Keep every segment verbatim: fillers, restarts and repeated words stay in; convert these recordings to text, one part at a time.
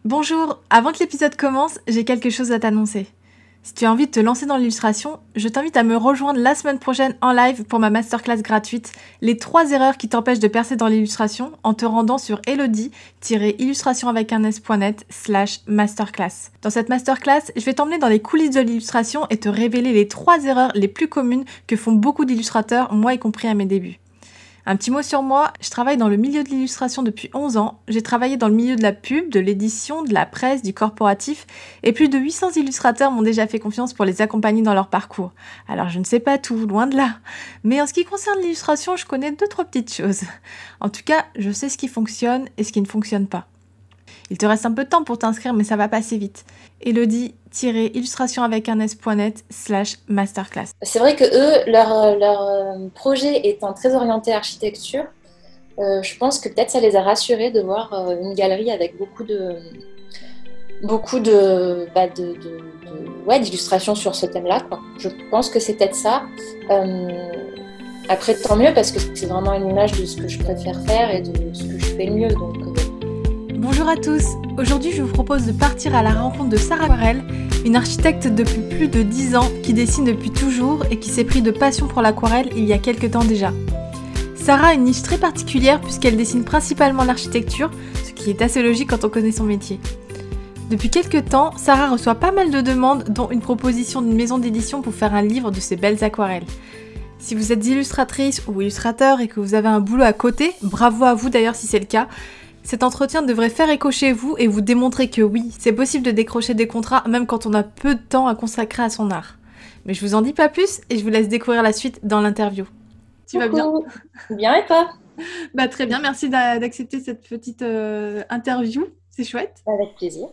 Bonjour, avant que l'épisode commence, j'ai quelque chose à t'annoncer. Si tu as envie de te lancer dans l'illustration, je t'invite à me rejoindre la semaine prochaine en live pour ma masterclass gratuite Les trois erreurs qui t'empêchent de percer dans l'illustration en te rendant sur elodie-illustration avec un s.net slash masterclass. Dans cette masterclass, je vais t'emmener dans les coulisses de l'illustration et te révéler les trois erreurs les plus communes que font beaucoup d'illustrateurs, moi y compris à mes débuts. Un petit mot sur moi, je travaille dans le milieu de l'illustration depuis onze ans, j'ai travaillé dans le milieu de la pub, de l'édition, de la presse, du corporatif, et plus de huit cents illustrateurs m'ont déjà fait confiance pour les accompagner dans leur parcours. Alors je ne sais pas tout, loin de là, mais en ce qui concerne l'illustration, je connais deux trois petites choses. En tout cas, je sais ce qui fonctionne et ce qui ne fonctionne pas. Il te reste un peu de temps pour t'inscrire, mais ça va passer vite. Elodie-illustration avec un s.net slash masterclass. C'est vrai que eux, leur, leur euh, projet étant très orienté architecture, euh, je pense que peut-être ça les a rassurés de voir euh, une galerie avec beaucoup de beaucoup de, bah de, de, de ouais, d'illustrations sur ce thème-là, quoi. Je pense que c'est peut-être ça. Euh, après, tant mieux parce que c'est vraiment une image de ce que je préfère faire et de ce que je fais le mieux. Donc, euh... Bonjour à tous, aujourd'hui je vous propose de partir à la rencontre de Sarah Aquarelle, une architecte depuis plus de dix ans qui dessine depuis toujours et qui s'est pris de passion pour l'aquarelle il y a quelques temps déjà. Sarah a une niche très particulière puisqu'elle dessine principalement l'architecture, ce qui est assez logique quand on connaît son métier. Depuis quelques temps, Sarah reçoit pas mal de demandes, dont une proposition d'une maison d'édition pour faire un livre de ses belles aquarelles. Si vous êtes illustratrice ou illustrateur et que vous avez un boulot à côté, bravo à vous d'ailleurs si c'est le cas. Cet entretien devrait faire écho chez vous et vous démontrer que oui, c'est possible de décrocher des contrats même quand on a peu de temps à consacrer à son art. Mais je vous en dis pas plus et je vous laisse découvrir la suite dans l'interview. Tu vas bien ? Bien et toi ? Bah très bien, merci d'a- d'accepter cette petite euh, interview, c'est chouette. Avec plaisir.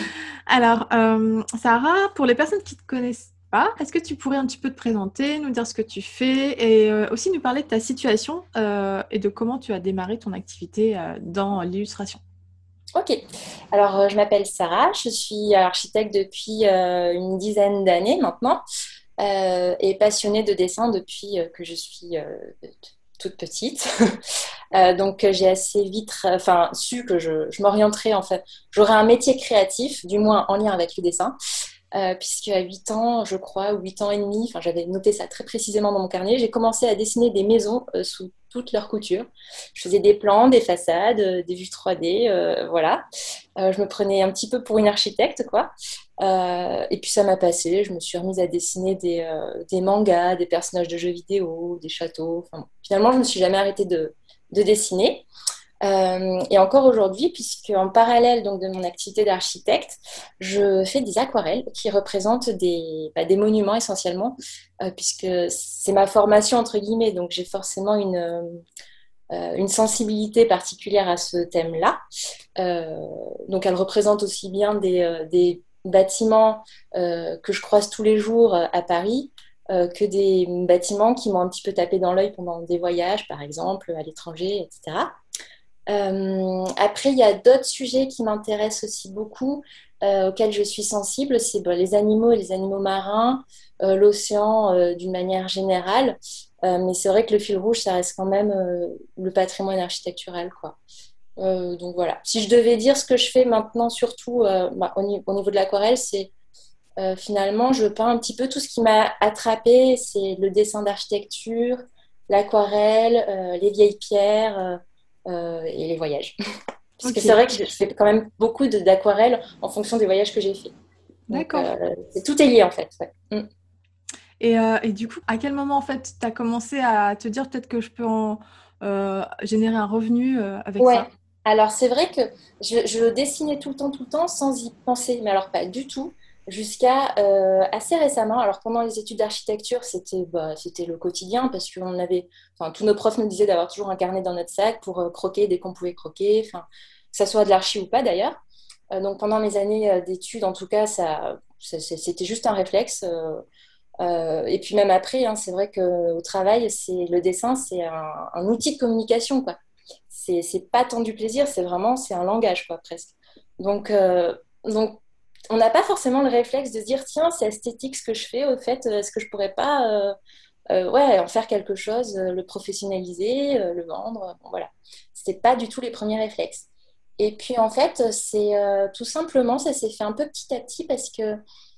Alors, euh, Sarah, pour les personnes qui ne te connaissent pas, est-ce que tu pourrais un petit peu te présenter, nous dire ce que tu fais et euh, aussi nous parler de ta situation euh, et de comment tu as démarré ton activité euh, dans l'illustration ? Ok, alors euh, je m'appelle Sarah, je suis architecte depuis euh, une dizaine d'années maintenant euh, et passionnée de dessin depuis euh, que je suis euh, toute petite. euh, donc euh, j'ai assez vite enfin, su que je, je m'orienterais, en fait, j'aurais un métier créatif, du moins en lien avec le dessin. Euh, puisque à huit ans, je crois, ou huit ans et demi, enfin, j'avais noté ça très précisément dans mon carnet, j'ai commencé à dessiner des maisons euh, sous toutes leurs coutures. Je faisais des plans, des façades, euh, des vues trois D, euh, voilà. Euh, je me prenais un petit peu pour une architecte, quoi. Euh, et puis ça m'a passé, je me suis remise à dessiner des, euh, des mangas, des personnages de jeux vidéo, des châteaux. Enfin, bon. Finalement, je ne me suis jamais arrêtée de, de dessiner. Euh, et encore aujourd'hui, puisque en parallèle donc, de mon activité d'architecte, je fais des aquarelles qui représentent des, bah, des monuments essentiellement, euh, puisque c'est ma formation entre guillemets, donc j'ai forcément une, euh, une sensibilité particulière à ce thème-là. Euh, donc elle représente aussi bien des, euh, des bâtiments euh, que je croise tous les jours à Paris, euh, que des bâtiments qui m'ont un petit peu tapé dans l'œil pendant des voyages, par exemple, à l'étranger, et cetera. Euh, après, il y a d'autres sujets qui m'intéressent aussi beaucoup, euh, auxquels je suis sensible, c'est bon, les animaux et les animaux marins, euh, l'océan euh, d'une manière générale. Euh, mais c'est vrai que le fil rouge, ça reste quand même euh, le patrimoine architectural, quoi. Euh, donc voilà. Si je devais dire ce que je fais maintenant, surtout euh, bah, au, ni- au niveau de l'aquarelle, c'est euh, finalement, je peins un petit peu tout ce qui m'a attrapé, c'est le dessin d'architecture, l'aquarelle, euh, les vieilles pierres. Euh, euh, et les voyages. Parce que Ok, c'est vrai que je fais quand même beaucoup de- d'aquarelles en fonction des voyages que j'ai faits. Donc, d'accord. euh, c'est, tout est lié en fait. Ouais. Mm. Et, euh, et du coup, à quel moment en fait tu as commencé à te dire peut-être que je peux en euh, générer un revenu euh, avec Ouais. ça? Alors, c'est vrai que je, je dessinais tout le temps, tout le temps, sans y penser, mais alors pas du tout, jusqu'à euh, assez récemment. Alors, pendant les études d'architecture, c'était bah, c'était le quotidien parce qu'on avait, enfin, tous nos profs nous disaient d'avoir toujours un carnet dans notre sac pour euh, croquer dès qu'on pouvait croquer, enfin, que ça soit de l'archi ou pas d'ailleurs. Euh, donc, pendant mes années euh, d'études, en tout cas, ça, ça- c'était juste un réflexe. euh, euh, et puis même après, hein, c'est vrai qu'au travail, c'est, le dessin, c'est un, un outil de communication, quoi. C'est, c'est pas tant du plaisir, c'est vraiment, c'est un langage, quoi, presque. Donc, euh, donc on n'a pas forcément le réflexe de se dire, tiens, c'est esthétique ce que je fais, au fait, est-ce que je pourrais pas euh, euh, ouais, en faire quelque chose, euh, le professionnaliser, euh, le vendre, bon, voilà. C'était pas du tout les premiers réflexes. Et puis en fait, c'est euh, tout simplement, ça s'est fait un peu petit à petit parce que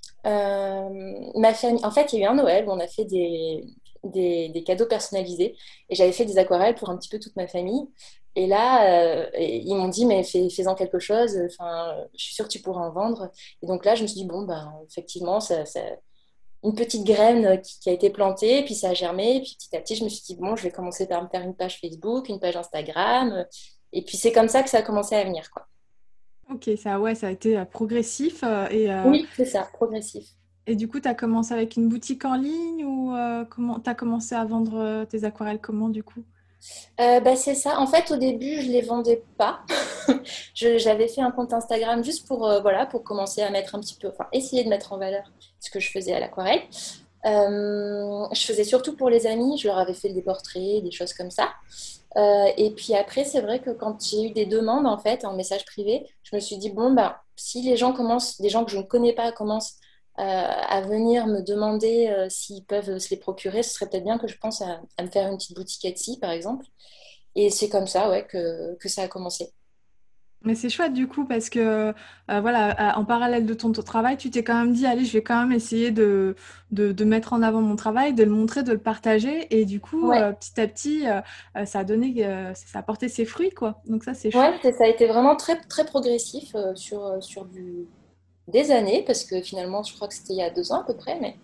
euh, ma famille, en fait, il y a eu un Noël où on a fait des, des, des cadeaux personnalisés et j'avais fait des aquarelles pour un petit peu toute ma famille. Et là, euh, et ils m'ont dit, mais fais, fais-en quelque chose, enfin, je suis sûre que tu pourras en vendre. Et donc là, je me suis dit, bon, ben, effectivement, ça, ça- une petite graine qui, qui a été plantée, et puis ça a germé. Et puis petit à petit, je me suis dit, bon, je vais commencer par me faire une page Facebook, une page Instagram. Et puis c'est comme ça que ça a commencé à venir, quoi. Ok, ça, ouais, ça a été euh, progressif. Euh, et, euh, Oui, c'est ça, progressif. et du coup, tu as commencé avec une boutique en ligne ou euh, comment tu as commencé à vendre euh, tes aquarelles comment du coup? Euh, bah, c'est ça. En fait, au début, je les vendais pas. Je- j'avais fait un compte Instagram juste pour, euh, voilà, pour commencer à mettre un petit peu, enfin, essayer de mettre en valeur ce que je faisais à l'aquarelle. Euh, je faisais surtout pour les amis. Je leur avais fait des portraits, des choses comme ça. Euh, et puis après, c'est vrai que quand j'ai eu des demandes, en fait, en message privé, je me suis dit, bon, bah, si les gens commencent, des gens que je ne connais pas commencent euh, à venir me demander euh, s'ils peuvent se les procurer, ce serait peut-être bien que je pense à, à me faire une petite boutique Etsy, par exemple. Et c'est comme ça, ouais, que, que ça a commencé. Mais c'est chouette du coup parce que euh, voilà, euh, en parallèle de ton, ton travail, tu t'es quand même dit, allez, je vais quand même essayer de, de, de mettre en avant mon travail, de le montrer, de le partager. Et du coup, Ouais, euh, petit à petit, euh, euh, ça a donné, euh, ça a porté ses fruits, quoi. Donc ça, c'est ouais, chouette. c'est- ça a été vraiment très, très progressif euh, sur, euh, sur du, des années, parce que finalement, je crois que c'était il y a deux ans à peu près, mais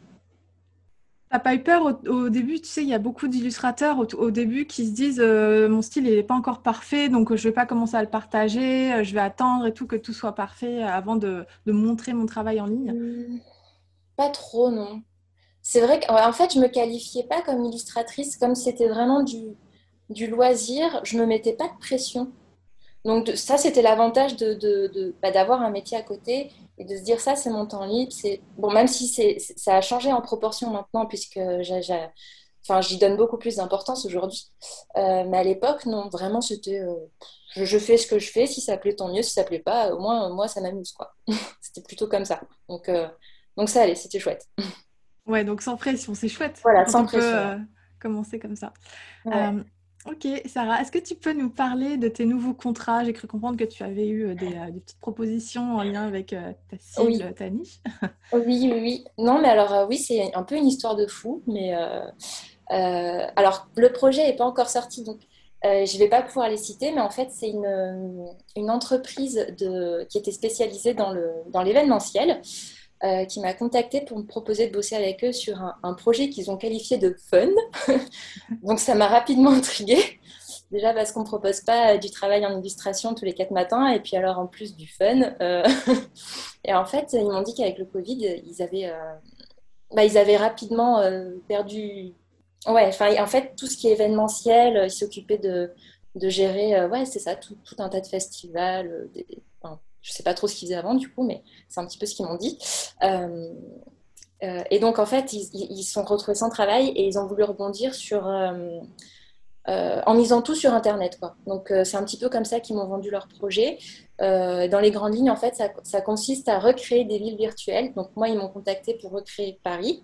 T'as pas eu peur au, au début, tu sais, il y a beaucoup d'illustrateurs au, au début qui se disent euh, mon style il est pas encore parfait, donc euh, je vais pas commencer à le partager, euh, je vais attendre et tout que tout soit parfait euh, avant de, de montrer mon travail en ligne. Hmm, pas trop, non. C'est vrai qu'en fait, je me qualifiais pas comme illustratrice, comme c'était vraiment du, du loisir, je me mettais pas de pression. Donc de- ça, c'était l'avantage de, de- de- bah, d'avoir un métier à côté et de se dire ça, c'est mon temps libre. C'est bon, même si c'est, c'est- ça a changé en proportion maintenant, puisque j'ai, j'ai- enfin, j'y donne beaucoup plus d'importance aujourd'hui. Euh, mais à l'époque, non, vraiment, c'était, euh, je, je fais ce que je fais. Si ça plaît, tant mieux. Si ça plaît pas, au moins, moi, ça m'amuse, quoi. C'était plutôt comme ça. Donc, euh, donc ça allait, c'était chouette. Ouais, donc sans pression, c'est chouette Voilà, quand sans on peut pression. euh, commencer comme ça. Ouais. Euh, ok, Sarah, est-ce que tu peux nous parler de tes nouveaux contrats? J'ai cru comprendre que tu avais eu euh, des, euh, des petites propositions en lien avec euh, ta Oui, cible, ta niche. oui, oui, oui. Non, mais alors, euh, oui, c'est un peu une histoire de fou, mais euh, Euh, alors, le projet n'est pas encore sorti, donc euh, je ne vais pas pouvoir les citer, mais en fait, c'est une, une entreprise de, qui était spécialisée dans le, dans l'événementiel euh, qui m'a contactée pour me proposer de bosser avec eux sur un, un projet qu'ils ont qualifié de fun. Donc, ça m'a rapidement intriguée. Déjà parce qu'on ne propose pas du travail en illustration tous les quatre matins, et puis alors en plus du fun. Euh, et en fait, ils m'ont dit qu'avec le Covid, ils avaient, euh, bah, ils avaient rapidement euh, perdu. Ouais, enfin, en fait, tout ce qui est événementiel, euh, ils s'occupaient de, de gérer, euh, ouais, c'est ça, tout, tout un tas de festivals. euh, des- enfin, je sais pas trop ce qu'ils faisaient avant, du coup, mais c'est un petit peu ce qu'ils m'ont dit. Euh, euh, et donc, en fait, ils, ils se sont retrouvés sans travail et ils ont voulu rebondir sur, euh, euh, en misant tout sur Internet, quoi. Donc, euh, c'est un petit peu comme ça qu'ils m'ont vendu leur projet. Euh, dans les grandes lignes, en fait, ça, ça consiste à recréer des villes virtuelles. Donc, moi, ils m'ont contacté pour recréer Paris,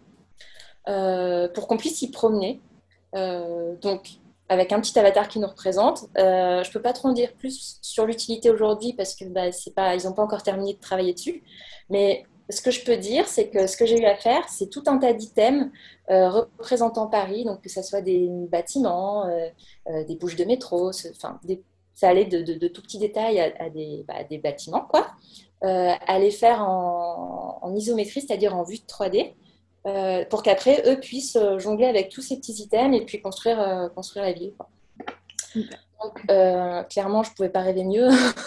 euh, pour qu'on puisse y promener. Euh, donc, avec un petit avatar qui nous représente. Euh, je ne peux pas trop en dire plus sur l'utilité aujourd'hui parce que bah, c'est pas, ils n'ont pas encore terminé de travailler dessus. Mais ce que je peux dire, c'est que ce que j'ai eu à faire, c'est tout un tas d'items euh, représentant Paris, donc que ce soit des bâtiments, euh, euh, des bouches de métro, ce- enfin, des- ça allait de, de- de tout petits détails à, à des, bah, des bâtiments, quoi. Euh, à les faire en, en isométrie, c'est-à-dire en vue de trois D euh, pour qu'après, eux puissent euh, jongler avec tous ces petits items et puis construire, euh, construire la ville, quoi. Donc, euh, clairement, je ne pouvais pas rêver mieux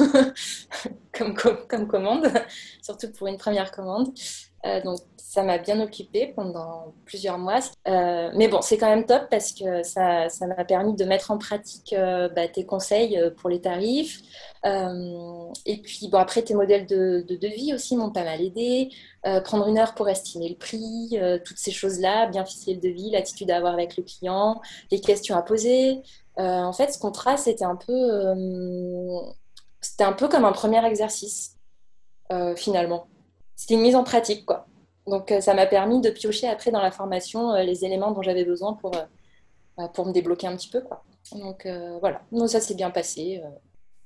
comme, comme, comme commande, surtout pour une première commande. Euh, donc, ça m'a bien occupée pendant plusieurs mois. Euh, mais bon, c'est quand même top parce que ça, ça m'a permis de mettre en pratique euh, bah, tes conseils euh, pour les tarifs. Euh, et puis, bon, après, tes modèles de, de devis aussi m'ont pas mal aidé. Euh, prendre une heure pour estimer le prix, euh, toutes ces choses-là, bien ficeler le devis, l'attitude à avoir avec le client, les questions à poser. Euh, en fait, ce contrat, c'était un peu, euh, c'était un peu comme un premier exercice, euh, finalement. C'était une mise en pratique, quoi. Donc, euh, ça m'a permis de piocher après dans la formation euh, les éléments dont j'avais besoin pour, euh, bah, pour me débloquer un petit peu, quoi. Donc, euh, voilà. Donc, ça s'est bien passé. euh.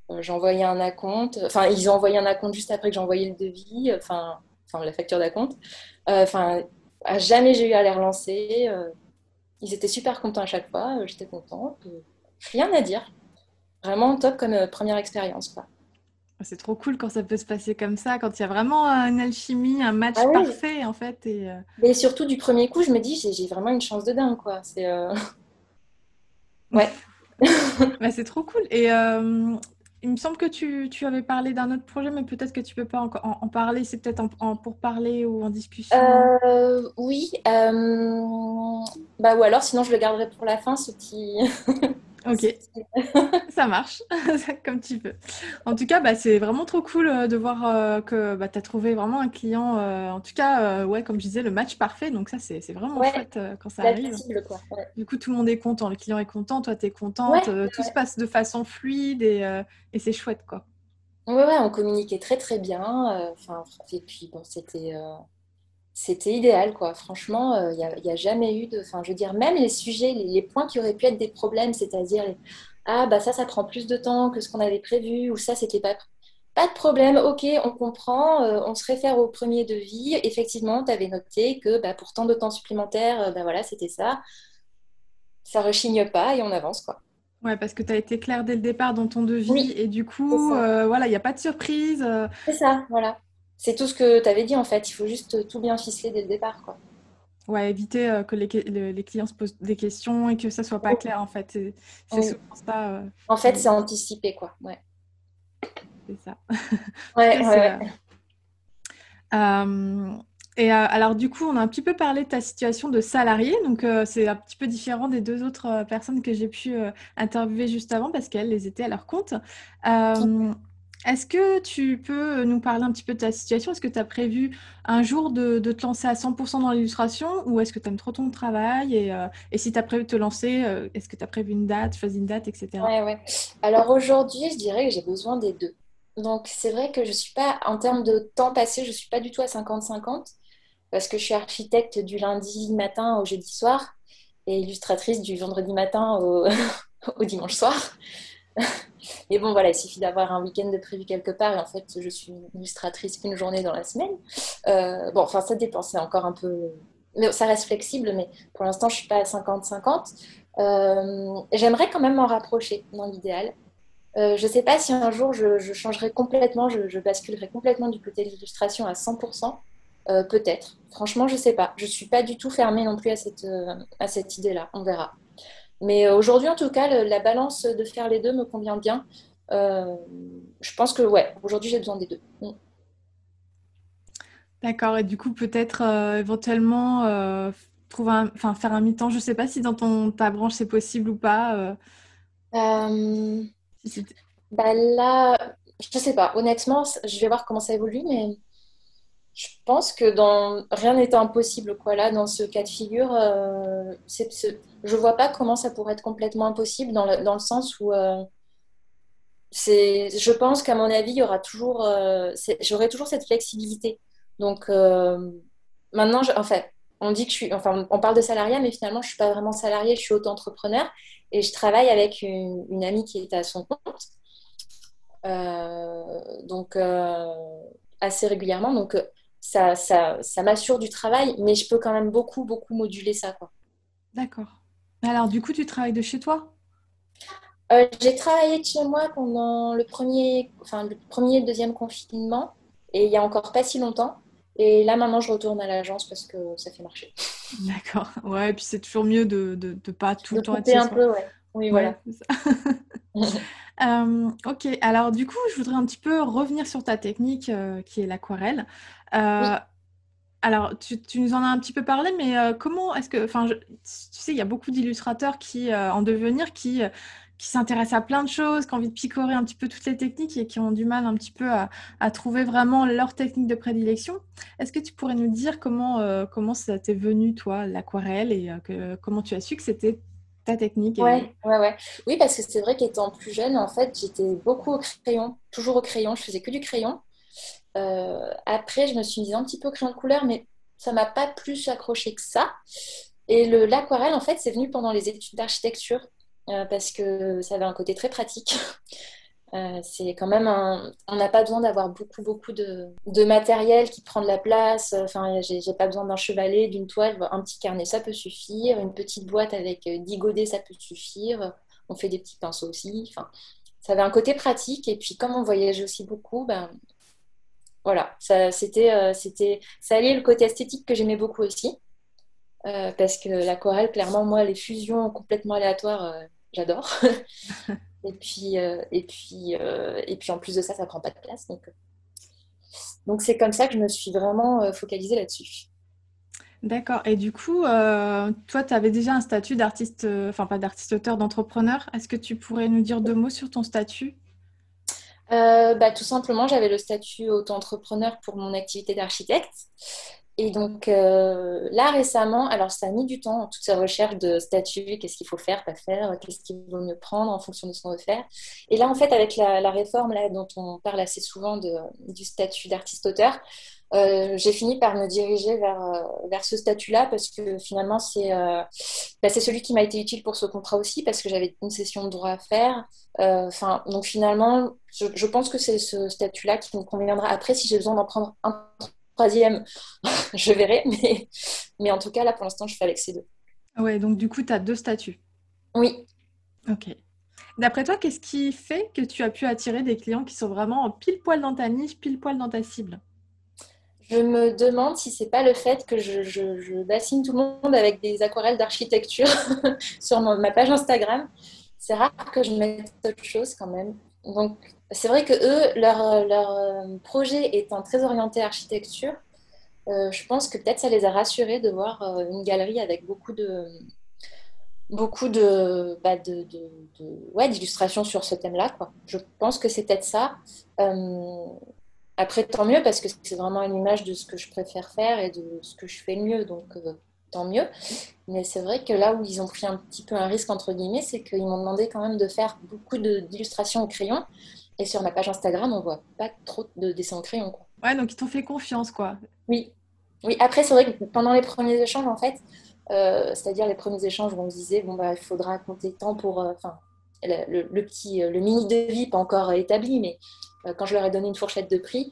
Euh, j'ai envoyé un acompte. Enfin, ils ont envoyé un acompte juste après que j'ai envoyé le devis. Enfin, enfin la facture d'acompte. Euh, Enfin, à jamais j'ai eu à les relancer. Euh, ils étaient super contents à chaque fois. Euh, J'étais contente. Euh, Rien à dire. Vraiment top comme euh, première expérience, quoi. C'est trop cool quand ça peut se passer comme ça, quand il y a vraiment euh, une alchimie, un match Ah oui. parfait en fait. Et, euh, Mais surtout du premier coup, je me dis, j'ai j'ai vraiment une chance de dingue, quoi. C'est euh, ouais. bah, c'est trop cool. Et euh, il me semble que tu, tu avais parlé d'un autre projet, mais peut-être que tu peux pas encore en, en parler. C'est peut-être en, en- pour parler ou en discussion. Euh, oui. Euh, Bah ou alors, sinon je le garderai pour la fin, ce petit. Ok, ce petit- ça marche, comme tu peux. En tout cas, bah, c'est vraiment trop cool euh, de voir euh, que bah, tu as trouvé vraiment un client. Euh, en tout cas, euh, ouais, comme je disais, le match parfait. Donc ça, c'est c'est vraiment Ouais, chouette euh, quand ça la arrive. cible, quoi. Ouais. Du coup, tout le monde est content, le client est content, toi, tu es Ouais, contente, euh, tout se ouais. passe de façon fluide et, euh, et c'est chouette, quoi. Ouais, ouais, on communiquait très très bien. euh, Enfin, et puis bon, c'était euh, c'était idéal, quoi. Franchement, il n'y a, y a jamais eu de. Enfin, je veux dire, même les sujets, les, les points qui auraient pu être des problèmes, c'est-à-dire, les- ah, bah ça, ça prend plus de temps que ce qu'on avait prévu, ou ça, c'était pas. Pas de problème, ok, on comprend, euh, on se réfère au premier devis. Effectivement, tu avais noté que bah, pour tant de temps supplémentaire, euh, bah voilà, c'était ça. Ça rechigne pas et on avance, quoi. Ouais, parce que tu as été clair dès le départ dans ton devis Oui, et du c'est coup, ça. euh, voilà, il n'y a pas de surprise. euh, C'est ça, voilà. C'est tout ce que tu avais dit en fait. Il faut juste tout bien ficeler dès le départ, quoi. ouais, éviter euh, que les, que- le- les clients se posent des questions et que ça soit pas Oui, clair, en fait. C'est c'est oui. souvent ça euh, En fait, c'est qui... anticipé, quoi. Ouais. C'est ça. En tout Ouais, cas, ouais, c'est... ouais. euh, euh, et euh, alors, du coup, on a un petit peu parlé de ta situation de salarié. Donc, euh, c'est un petit peu différent des deux autres euh, personnes que j'ai pu euh, interviewer juste avant parce qu'elles, elles étaient à leur compte. Euh, Est-ce que tu peux nous parler un petit peu de ta situation? Est-ce que tu as prévu un jour de, de te lancer à cent pour cent dans l'illustration ou est-ce que tu aimes trop ton travail? Et, euh, et si tu as prévu de te lancer, euh, est-ce que tu as prévu une date, choisi une date, et cetera. Ouais, ouais. Alors aujourd'hui, je dirais que j'ai besoin des deux. Donc c'est vrai que je suis pas, en termes de temps passé, je suis pas du tout à cinquante cinquante parce que je suis architecte du lundi matin au jeudi soir et illustratrice du vendredi matin au, au dimanche soir. Et bon, voilà, il suffit d'avoir un week-end de prévu quelque part et en fait, je suis illustratrice qu'une journée dans la semaine. Euh, bon, enfin, ça dépend, c'est encore un peu. Mais ça reste flexible, mais pour l'instant, je ne suis pas à cinquante cinquante. Euh, j'aimerais quand même m'en rapprocher dans l'idéal. Euh, je ne sais pas si un jour je, je changerai complètement, je, je, basculerai complètement du côté de l'illustration à cent pour cent. Euh, peut-être. Franchement, je ne sais pas. Je ne suis pas du tout fermée non plus à cette, euh, à cette idée-là. On verra. Mais euh, aujourd'hui, en tout cas, le- la balance de faire les deux me convient bien. Euh, je pense que, ouais, aujourd'hui, j'ai besoin des deux. Mm. D'accord. Et du coup, peut-être euh, éventuellement euh, trouver un, enfin, faire un mi-temps. Je sais pas si dans ton, ta branche c'est possible ou pas. euh, Euh, si c'est- Bah là, je sais pas. Honnêtement, je vais voir comment ça évolue, mais je pense que dans rien n'est impossible, quoi. Là, dans ce cas de figure, euh, c'est, c'est- je vois pas comment ça pourrait être complètement impossible dans le, dans le sens où euh, c'est, je pense qu'à mon avis, il y aura toujours, euh, c'est- j'aurai toujours cette flexibilité. Donc euh, maintenant, je, enfin, on dit que je suis, enfin, on parle de salariat, mais finalement, je suis pas vraiment salariée, je suis auto-entrepreneur et je travaille avec une, une amie qui est à son compte, euh, donc euh, assez régulièrement. Donc euh, ça, ça, ça m'assure du travail, mais je peux quand même beaucoup, beaucoup moduler ça, quoi. D'accord. Alors, du coup, tu travailles de chez toi? Euh, j'ai travaillé de chez moi pendant le premier, enfin, le premier et le deuxième confinement, et il y a encore pas si longtemps. Et là, maintenant, je retourne à l'agence parce que ça fait marcher. D'accord. Ouais, et puis c'est toujours mieux de, de, de pas tout De le temps être couper chez un soi. peu, ouais. Oui, Ouais, voilà. c'est ça. Euh, ok, alors du coup, je voudrais un petit peu revenir sur ta technique euh, qui est l'aquarelle. Euh, Oui, alors, tu, tu nous en as un petit peu parlé, mais euh, comment est-ce que, enfin, je- tu sais, il y a beaucoup d'illustrateurs qui, euh, en devenir, qui, euh, qui s'intéressent à plein de choses, qui ont envie de picorer un petit peu toutes les techniques et qui ont du mal un petit peu à, à trouver vraiment leur technique de prédilection. Est-ce que tu pourrais nous dire comment, euh, comment ça t'est venu, toi, l'aquarelle, et euh, que- comment tu as su que c'était ta technique et... ouais, ouais, ouais. Oui, parce que c'est vrai qu'étant plus jeune, en fait, j'étais beaucoup au crayon, toujours au crayon. Je faisais que du crayon. Euh, après, je me suis mise un petit peu au crayon de couleur, mais ça m'a pas plus accroché que ça. Et le, l'aquarelle, en fait, c'est venu pendant les études d'architecture, euh, parce que ça avait un côté très pratique. Euh, c'est quand même un... On n'a pas besoin d'avoir beaucoup, beaucoup de, de matériel qui prend de la place. Enfin, j'ai, j'ai pas besoin d'un chevalet, d'une toile. Un petit carnet, ça peut suffire. Une petite boîte avec euh, dix godets, ça peut suffire. On fait des petits pinceaux aussi. Enfin, ça avait un côté pratique. Et puis, comme on voyageait aussi beaucoup, ben, voilà, ça, c'était, euh, c'était... ça alliait le côté esthétique que j'aimais beaucoup aussi. Euh, parce que l'aquarelle, clairement, moi, les fusions complètement aléatoires, euh, j'adore. Et puis, euh, et puis, euh, et puis en plus de ça, ça prend pas de place. Donc, euh, donc c'est comme ça que je me suis vraiment euh, focalisée là-dessus. D'accord. Et du coup, euh, toi, tu avais déjà un statut d'artiste, euh, enfin pas d'artiste-auteur, d'entrepreneur. Est-ce que tu pourrais nous dire deux mots sur ton statut? Euh, bah, tout simplement, j'avais le statut auto-entrepreneur pour mon activité d'architecte. Et donc euh, là récemment, alors ça a mis du temps, toutes ces recherches de statut, qu'est-ce qu'il faut faire, pas faire, qu'est-ce qu'il vaut mieux prendre en fonction de ce qu'on veut faire. Et là, en fait, avec la, la réforme là, dont on parle assez souvent de, du statut d'artiste-auteur, euh, j'ai fini par me diriger vers, euh, vers ce statut-là parce que finalement, c'est euh, bah, c'est celui qui m'a été utile pour ce contrat aussi parce que j'avais une session de droit à faire. Euh, Enfin, donc finalement, je, je pense que c'est ce statut-là qui me conviendra. Après, si j'ai besoin d'en prendre un troisième, je verrai. Mais, mais en tout cas, là, pour l'instant, je fais avec ces deux. Ouais, donc du coup, tu as deux statuts. Oui. Ok. D'après toi, qu'est-ce qui fait que tu as pu attirer des clients qui sont vraiment pile poil dans ta niche, pile poil dans ta cible? Je me demande si c'est pas le fait que je, je, je bassine tout le monde avec des aquarelles d'architecture sur mon- ma page Instagram. C'est rare que je mette autre chose quand même. Donc, c'est vrai que eux, leur, leur euh, projet étant très orienté architecture, euh, je pense que peut-être ça les a rassurés de voir euh, une galerie avec beaucoup de, beaucoup de, bah, de, de, de- ouais, d'illustrations sur ce thème-là, quoi. Je pense que c'est peut-être ça. Euh, Après, tant mieux, parce que c'est vraiment une image de ce que je préfère faire et de ce que je fais le mieux, donc euh, tant mieux. Mais c'est vrai que là où ils ont pris un petit peu un risque, entre guillemets, c'est qu'ils m'ont demandé quand même de faire beaucoup de- d'illustrations au crayon. Et sur ma page Instagram, on voit pas trop de dessins au crayon, quoi. Ouais, donc ils t'ont fait confiance, quoi. Oui, oui. Après, c'est vrai que pendant les premiers échanges, en fait, euh, c'est-à-dire les premiers échanges où on me disait, bon, bah, il faudra compter tant pour, euh, enfin, le, le- le petit, euh, le mini devis, pas encore établi, mais euh, quand je leur ai donné une fourchette de prix,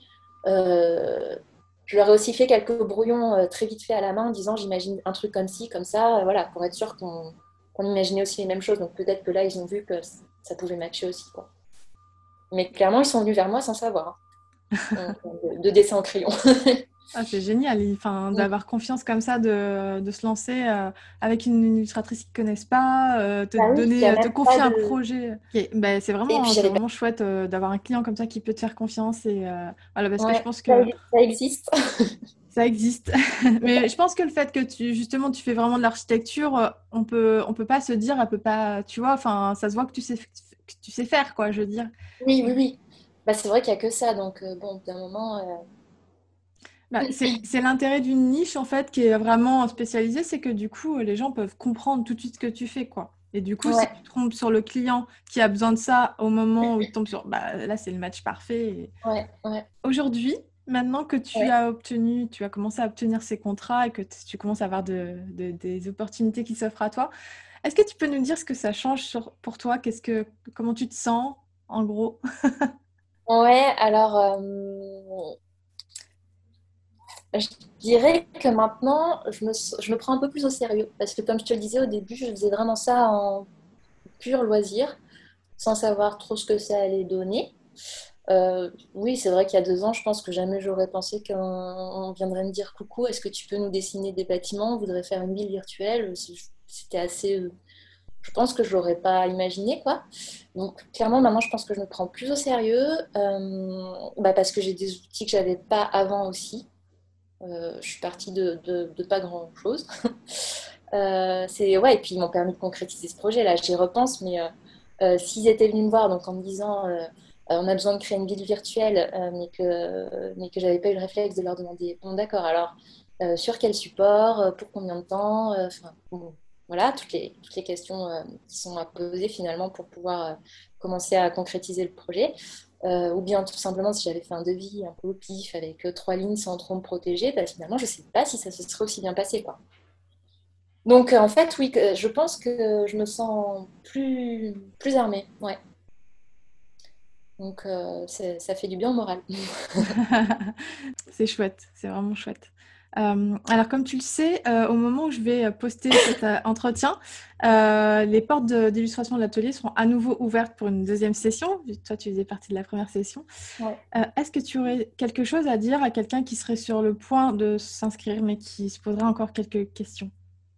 euh, je leur ai aussi fait quelques brouillons euh, très vite fait à la main en disant, j'imagine un truc comme ci, comme ça, euh, voilà, pour être sûr qu'on qu'on imaginait aussi les mêmes choses. Donc peut-être que là, ils ont vu que ça pouvait matcher aussi, quoi. Mais clairement, ils sont venus vers moi sans savoir, hein, de, de dessin au crayon. Ah, c'est génial, il- enfin, d'avoir confiance comme ça, de, de se lancer euh, avec une illustratrice qu'ils ne connaissent pas, euh, te Bah oui, il y donner, a euh, te même pas confier un de. projet. Ok, ben, c'est Et puis vraiment, c'est j'avais pas. vraiment chouette euh, d'avoir un client comme ça qui peut te faire confiance. Et, euh, voilà, parce que je Ouais, pense ça, que ça existe. ça existe. Mais je pense que le fait que tu, justement, tu fais vraiment de l'architecture, euh, on peut, on peut pas se dire, elle peut pas, tu vois, enfin, ça se voit que tu sais, que tu sais faire, quoi, je veux dire. Oui, oui, oui. Bah, c'est vrai qu'il n'y a que ça, donc euh, bon, d'un moment. euh, Bah, c'est c'est l'intérêt d'une niche, en fait, qui est vraiment spécialisée, c'est que du coup, les gens peuvent comprendre tout de suite ce que tu fais, quoi. Et du coup, si Ouais, tu trompes sur le client qui a besoin de ça au moment où il tombe sur... Bah, là, c'est le match parfait. Et ouais, ouais, aujourd'hui, maintenant que tu ouais. as obtenu, tu as commencé à obtenir ces contrats et que t- tu commences à avoir de- de- des opportunités qui s'offrent à toi, est-ce que tu peux nous dire ce que ça change sur, pour toi? Qu'est-ce que, comment tu te sens, en gros? Ouais, alors, euh, je dirais que maintenant, je me, je me prends un peu plus au sérieux, parce que comme je te le disais au début, je faisais vraiment ça en pur loisir, sans savoir trop ce que ça allait donner. Euh, oui, c'est vrai qu'il y a deux ans, je pense que jamais j'aurais pensé qu'on on viendrait me dire coucou, est-ce que tu peux nous dessiner des bâtiments? On voudrait faire une ville virtuelle. C'était assez. euh, Je pense que je l'aurais pas imaginé, quoi. Donc, clairement, maintenant, je pense que je me prends plus au sérieux euh, bah, parce que j'ai des outils que j'avais pas avant aussi. Euh, je suis partie de, de, de pas grand-chose. Euh, c'est, ouais, et puis ils m'ont permis de concrétiser ce projet-là. J'y repense, mais euh, euh, s'ils étaient venus me voir donc en me disant euh, euh, on a besoin de créer une ville virtuelle, euh, mais que, mais que j'avais pas eu le réflexe de leur demander bon, d'accord, alors euh, sur quel support, euh, pour combien de temps, euh, enfin, bon, voilà, toutes les, toutes les questions euh, qui sont à poser finalement pour pouvoir euh, commencer à concrétiser le projet. Euh, ou bien tout simplement si j'avais fait un devis un peu au pif avec euh, trois lignes sans trop me protéger, bah, finalement je sais pas si ça se serait aussi bien passé, quoi. Donc, euh, en fait, oui, que- je pense que je me sens plus, plus armée. Ouais. Donc, euh, ça fait du bien au moral. C'est chouette, c'est vraiment chouette. Euh, alors, comme tu le sais, euh, au moment où je vais poster cet euh, entretien, euh, les portes de, d'illustration de l'atelier seront à nouveau ouvertes pour une deuxième session. Toi, tu faisais partie de la première session. Ouais. Euh, est-ce que tu aurais quelque chose à dire à quelqu'un qui serait sur le point de s'inscrire, mais qui se poserait encore quelques questions?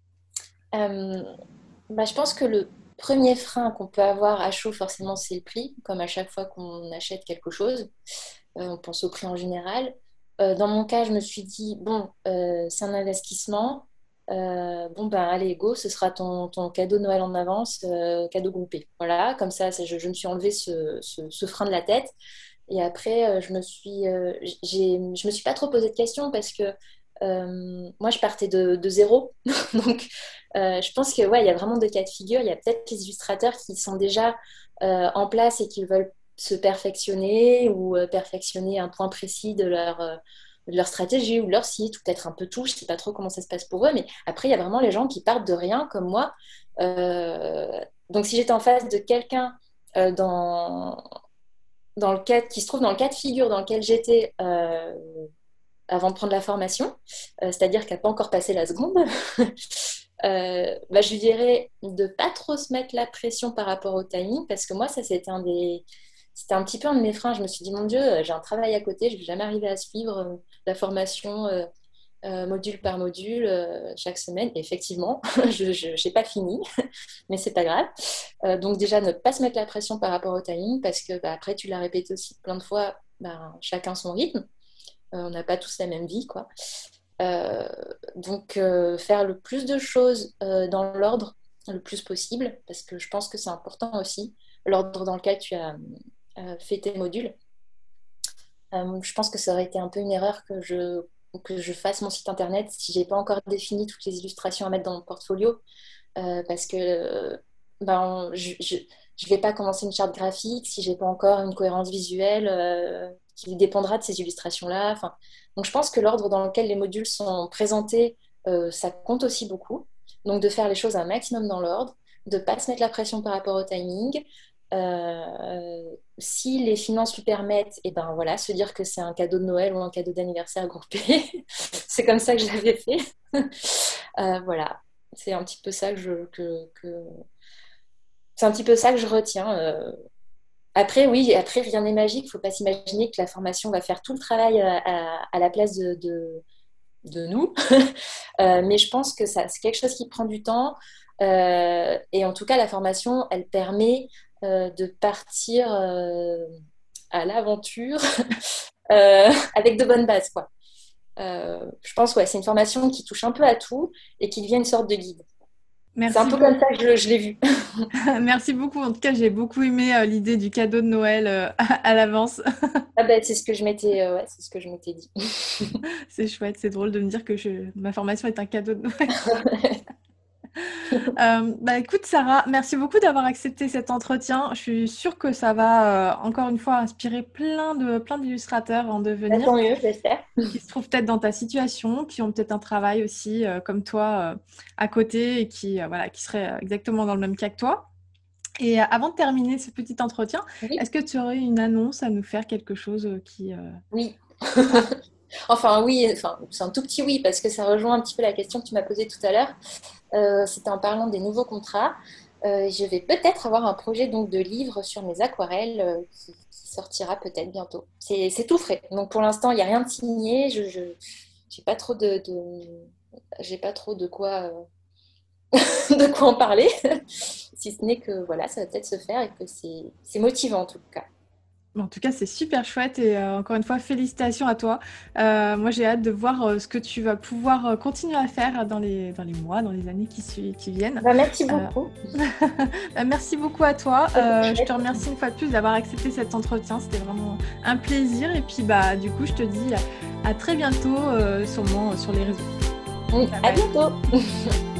Euh, bah, je pense que le premier frein qu'on peut avoir à chaud, forcément, c'est le prix, comme à chaque fois qu'on achète quelque chose. Euh, on pense au prix en général. Euh, dans mon cas, je me suis dit, bon, euh, c'est un investissement. Euh, bon, ben allez, go, ce sera ton, ton cadeau de Noël en avance, euh, cadeau groupé. Voilà, comme ça, ça, je, je me suis enlevé ce, ce, ce frein de la tête. Et après, euh, je me suis, euh, j'ai, je me suis pas trop posé de questions parce que euh, moi, je partais de, de zéro. Donc, euh, je pense que ouais, il y a vraiment deux cas de figure. Il y a peut-être les illustrateurs qui sont déjà euh, en place et qui veulent se perfectionner ou euh, perfectionner un point précis de leur, euh, de leur stratégie ou de leur site, ou peut-être un peu tout. Je sais pas trop comment ça se passe pour eux, mais après, il y a vraiment les gens qui partent de rien comme moi. Euh, donc, si j'étais en face de quelqu'un euh, dans dans le cas, qui se trouve dans le cas de figure dans lequel j'étais euh, avant de prendre la formation, euh, c'est-à-dire qu'elle n'a pas encore passé la seconde, euh, bah, je lui dirais de ne pas trop se mettre la pression par rapport au timing, parce que moi, ça, c'était un des... C'était un petit peu un de mes freins. Je me suis dit, mon Dieu, j'ai un travail à côté, je ne vais jamais arriver à suivre euh, la formation euh, euh, module par module euh, chaque semaine. Et effectivement, je n'ai pas fini, mais c'est pas grave. Euh, donc déjà, ne pas se mettre la pression par rapport au timing, parce que bah, après, tu l'as répété aussi plein de fois, bah, chacun son rythme. Euh, on n'a pas tous la même vie, quoi. Euh, donc, euh, faire le plus de choses euh, dans l'ordre le plus possible, parce que je pense que c'est important aussi, l'ordre dans lequel tu as euh, fait tes modules. Euh, je pense que ça aurait été un peu une erreur que je, que je fasse mon site internet si j'ai pas encore défini toutes les illustrations à mettre dans mon portfolio, euh, parce que euh, ben, je ne vais pas commencer une charte graphique si j'ai pas encore une cohérence visuelle euh, qui dépendra de ces illustrations-là. Enfin, donc je pense que l'ordre dans lequel les modules sont présentés, euh, ça compte aussi beaucoup. Donc de faire les choses un maximum dans l'ordre, de ne pas se mettre la pression par rapport au timing. Euh, si les finances lui permettent, et ben voilà, se dire que c'est un cadeau de Noël ou un cadeau d'anniversaire groupé. C'est comme ça que je l'avais fait. Euh, voilà, c'est un petit peu ça que je, que, que... C'est un petit peu ça que je retiens. Euh. Après, oui, après, rien n'est magique. Il ne faut pas s'imaginer que la formation va faire tout le travail à, à, à la place de, de, de nous. Euh, mais je pense que ça, c'est quelque chose qui prend du temps. Euh, et en tout cas, la formation, elle permet euh, de partir euh, à l'aventure euh, avec de bonnes bases, quoi. Euh, je pense, ouais, c'est une formation qui touche un peu à tout et qui devient une sorte de guide. C'est un Merci peu beaucoup. comme ça que je, je l'ai vu. Merci beaucoup. En tout cas, j'ai beaucoup aimé euh, l'idée du cadeau de Noël euh, à, à l'avance. Ah ben, c'est ce que je m'étais euh, ouais, c'est ce que je m'étais dit. C'est chouette, c'est drôle de me dire que je... ma formation est un cadeau de Noël. Euh, bah écoute Sarah, merci beaucoup d'avoir accepté cet entretien. Je suis sûre que ça va euh, encore une fois inspirer plein de plein d'illustrateurs en Bah, devenir tant mieux, j'espère. qui se trouvent peut-être dans ta situation, qui ont peut-être un travail aussi euh, comme toi euh, à côté et qui euh, voilà qui seraient euh, exactement dans le même cas que toi. Et euh, avant de terminer ce petit entretien, Oui, est-ce que tu aurais une annonce à nous faire, quelque chose euh, qui euh, oui. Ah, Enfin, oui, enfin, c'est un tout petit oui, parce que ça rejoint un petit peu la question que tu m'as posée tout à l'heure. Euh, c'était en parlant des nouveaux contrats. Euh, je vais peut-être avoir un projet donc de livre sur mes aquarelles euh, qui, qui sortira peut-être bientôt. C'est, c'est tout frais. Donc pour l'instant, il n'y a rien de signé. Je, je j'ai pas trop de, de- j'ai pas trop de quoi, euh, de quoi en parler. Si ce n'est que voilà, ça va peut-être se faire et que c'est, c'est motivant en tout cas. en tout cas, c'est super chouette et euh, encore une fois, félicitations à toi. Euh, moi, j'ai hâte de voir euh, ce que tu vas pouvoir euh, continuer à faire dans les, dans les mois, dans les années qui, sui- qui viennent. Bah, merci Euh, beaucoup. bah, merci beaucoup à toi. C'était Euh, je te chouette. remercie une fois de plus d'avoir accepté cet entretien. C'était vraiment un plaisir. Et puis, bah, du coup, je te dis à, à très bientôt, euh, sûrement euh, sur les réseaux. Oui, Bye à bye. bientôt.